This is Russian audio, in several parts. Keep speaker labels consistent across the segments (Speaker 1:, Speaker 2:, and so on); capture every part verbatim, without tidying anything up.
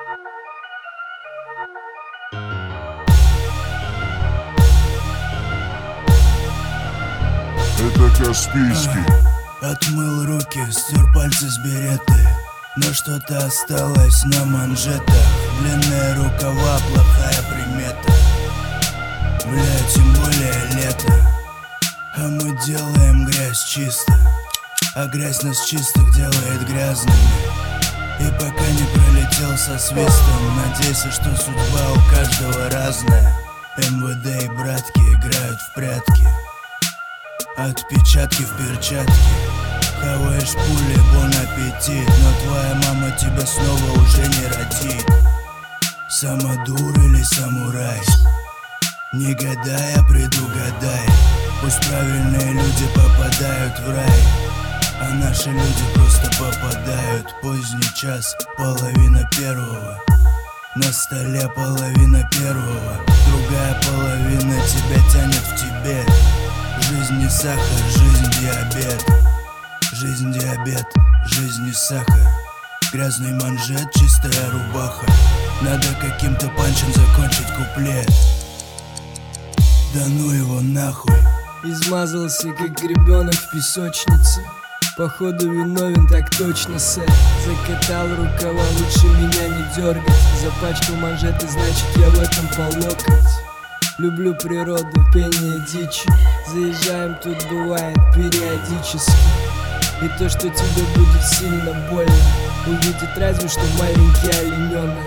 Speaker 1: Это Каспийский.
Speaker 2: Отмыл руки, стер пальцы с береты, но что-то осталось на манжетах. Длинные рукава, плохая примета. Бля, тем более лето. А мы делаем грязь чисто, а грязь нас чистых делает грязными. И пока не пролетел со свистом, надейся, что судьба у каждого разная. эм вэ дэ и братки играют в прятки, отпечатки в перчатке. Хаваешь пули, бон аппетит, но твоя мама тебя снова уже не родит. Самодур или самурай, не гадай, а предугадай. Пусть правильные люди попадают в рай, а наши люди просто попадают. Поздний час, половина первого, на столе половина первого. Другая половина тебя тянет в Тибет. Жизнь не сахар, жизнь диабет. Жизнь диабет, жизнь не сахар. Грязный манжет, чистая рубаха. Надо каким-то панчем закончить куплет. Да ну его нахуй.
Speaker 3: Измазался, как ребенок в песочнице. Походу виновен, так точно, сэр. Закатал рукава, лучше меня не дергать. Запачкал манжеты, значит я в этом по локоть. Люблю природу, пение дичи. Заезжаем, тут бывает периодически. И то, что тебе будет сильно больно, увидит разве что маленький олененок.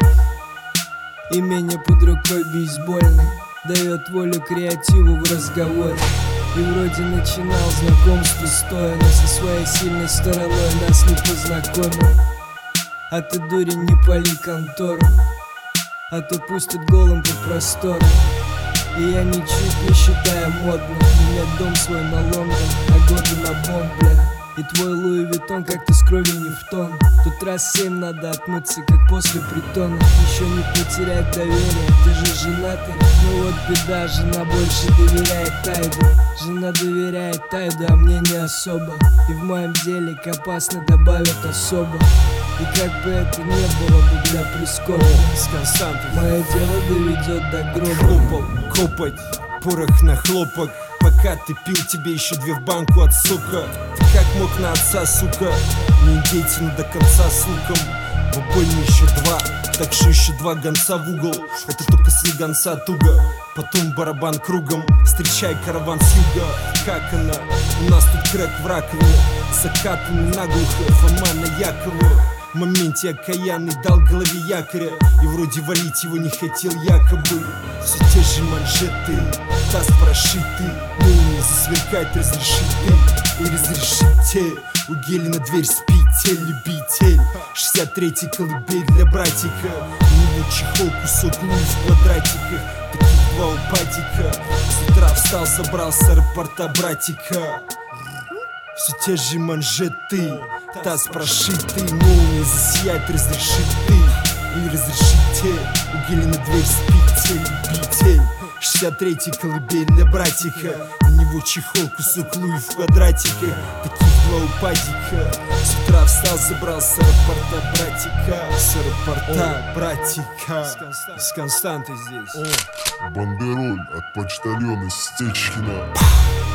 Speaker 3: Имение под рукой бейсбольный дает волю креативу в разговоре. И вроде начинал знакомство стоя, но со своей сильной стороной нас не познакомил. А ты, дурень, не пали контору, а то пустят голым по простору. И я ничуть не считаю модным менять дом свой на Лондон, а годы на Бонд, бля. И твой Луи Виттон как-то с кровью не в тон. Тут раз семь надо отмыться, как после притона. Еще не потерять доверие, ты же женатый. Ну вот беда, жена больше доверяет Тайду. Жена доверяет Тайду, а мне не особо. И в моем деле к опасно добавят особо. И как бы это не было бы для прискорбно,
Speaker 4: с константой
Speaker 3: мое дело доведет до гроба.
Speaker 4: Хлопал, копать, порох на хлопок. Пока ты пил, тебе еще две в банку от сока. Ты как мог на отца, сука? Не деятельно до конца с луком. В обойме еще два, так что еще два гонца в угол. Это только слегонца туго. Потом барабан кругом, встречай караван с юга. Как она? У нас тут крэк в раковине, закатанный наглухо, Фома на Якова. В моменте окаянный дал голове якоря, и вроде валить его не хотел якобы. Все те же манжеты, таз прошитый, молния засверкать разрешит ты и разрешите. У гели на дверь спите, любитель. шестьдесят третий колыбель для братика. У него чехол, кусок луи в квадратиках. Таких два упадика. С утра встал, забрал с аэропорта братика. Все те же манжеты, таз прошитый, молния засиять разрешит ты и разрешите. У гели на дверь спите, любитель. шестьдесят третий колыбель для братика. На него чехол, кусок луи в квадратиках. Таких два упадика. С утра встал, забрал с аэропорта братика. С аэропорта братика. С Константой здесь.
Speaker 1: Бандероль от почтальона Стечкина.